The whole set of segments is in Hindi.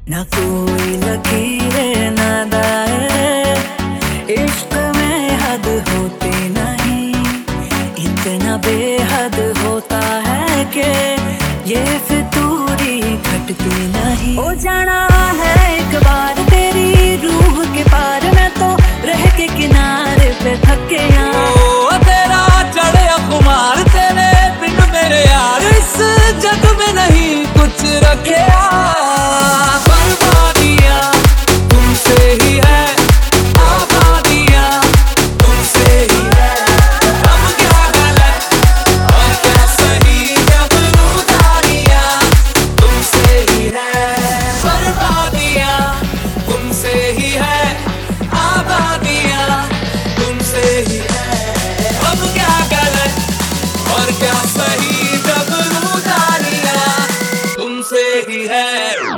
ना कोई लकीरें ना दायरे, इश्क में हद होती नहीं। इतना बेहद होता है कि ये फितूरी घटती नहीं। हो जाना है एक बार तेरी रूह के पार, मैं तो रह के किनारे पे थक गया। ओ तेरा चढ़े खुमार, तेरे बिन मेरे यार इस जग में नहीं कुछ रखे। ही है।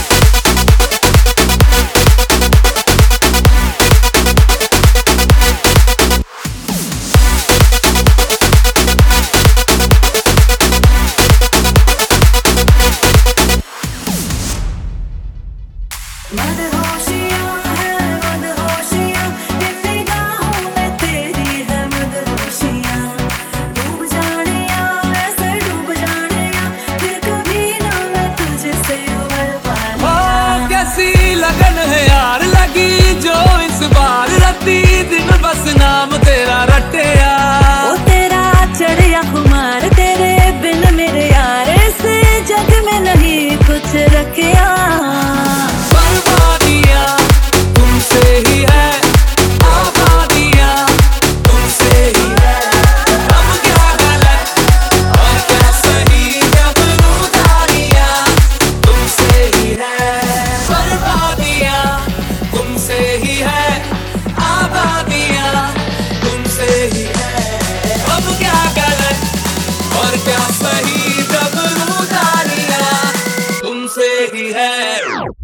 लगन है यार लगी जो इस बार, राती दिन बस नाम तेरा रटे यार। ओ तेरा चढ़िया खुमार, तेरे बिन मेरे यार इस जग में नहीं कुछ रखिया। बर्बादियां तुमसे ही है, आबादियां तुमसे ही है। अब क्या गलत और क्या सही, जब उदारियां तुमसे ही है। बर्बादियां तुमसे ही है, आबादियां तुमसे ही है। अब क्या गलत और क्या सही, जब उदारियां तुमसे ही है।